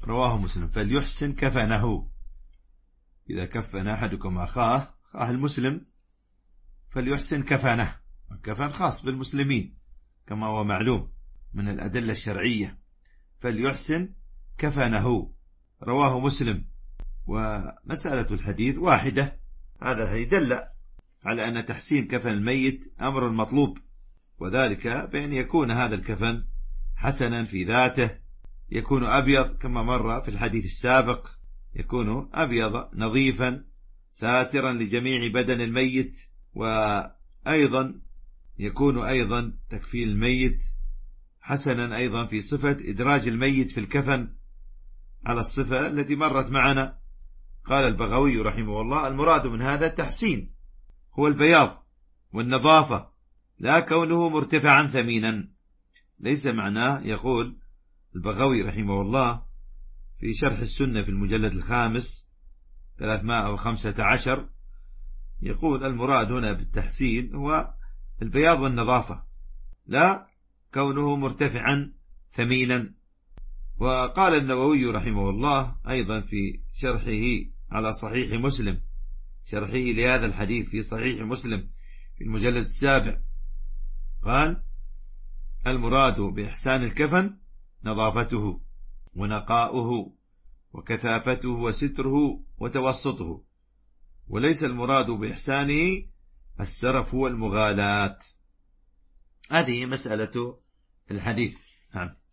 رواه مسلم. فليحسن كفنه، إذا كفن أحدكم أخاه المسلم فليحسن كفنه. الكفن خاص بالمسلمين كما هو معلوم من الأدلة الشرعية. فليحسن كفنه، رواه مسلم. ومسألة الحديث واحدة، هذا يدل على أن تحسين كفن الميت أمر مطلوب، وذلك بأن يكون هذا الكفن حسنا في ذاته، يكون أبيض كما مر في الحديث السابق، يكون أبيض نظيفا ساترا لجميع بدن الميت. وأيضا يكون أيضا تكفين الميت حسنا أيضا في صفة إدراج الميت في الكفن على الصفة التي مرت معنا. قال البغوي رحمه الله: المراد من هذا التحسين هو البياض والنظافة، لا كونه مرتفعا ثمينا. ليس معناه، يقول البغوي رحمه الله في شرح السنة في المجلد 315، يقول: المراد هنا بالتحسين هو البياض والنظافة، لا كونه مرتفعا ثمينا. وقال النووي رحمه الله أيضا في شرحه على صحيح مسلم، شرحه لهذا الحديث في صحيح مسلم في المجلد 7، قال: المراد بإحسان الكفن نظافته ونقاؤه وكثافته وستره وتوسطه، وليس المراد بإحسانه السرف والمغالاة. هذه مسألة الحديث. نعم.